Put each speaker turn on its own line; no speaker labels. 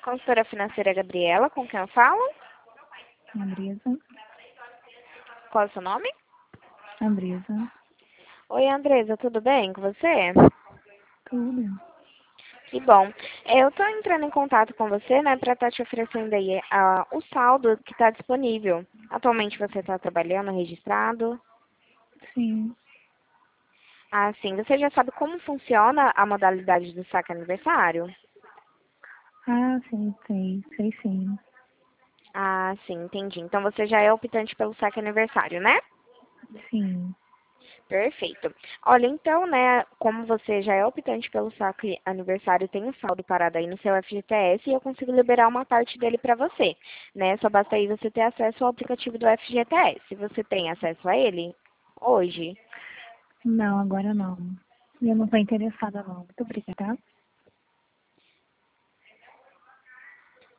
Consultora financeira Gabriela, com quem eu falo?
Andresa.
Qual é o seu nome?
Andresa.
Oi, Andresa, tudo bem com você?
Tudo.
Que bom. Eu estou entrando em contato com você, né, para estar te oferecendo aí o saldo que está disponível. Atualmente você está trabalhando, registrado?
Sim.
Ah, sim. Você já sabe como funciona a modalidade do saque aniversário?
Ah, sim, sei. Sei sim.
Ah, sim, entendi. Então você já é optante pelo saque aniversário, né?
Sim.
Perfeito. Olha, então, né, como você já é optante pelo saque aniversário, tem um saldo parado aí no seu FGTS e eu consigo liberar uma parte dele para você, né? Só basta aí você ter acesso ao aplicativo do FGTS. Você tem acesso a ele hoje?
Não, agora não. Eu não estou interessada não. Muito obrigada, tá?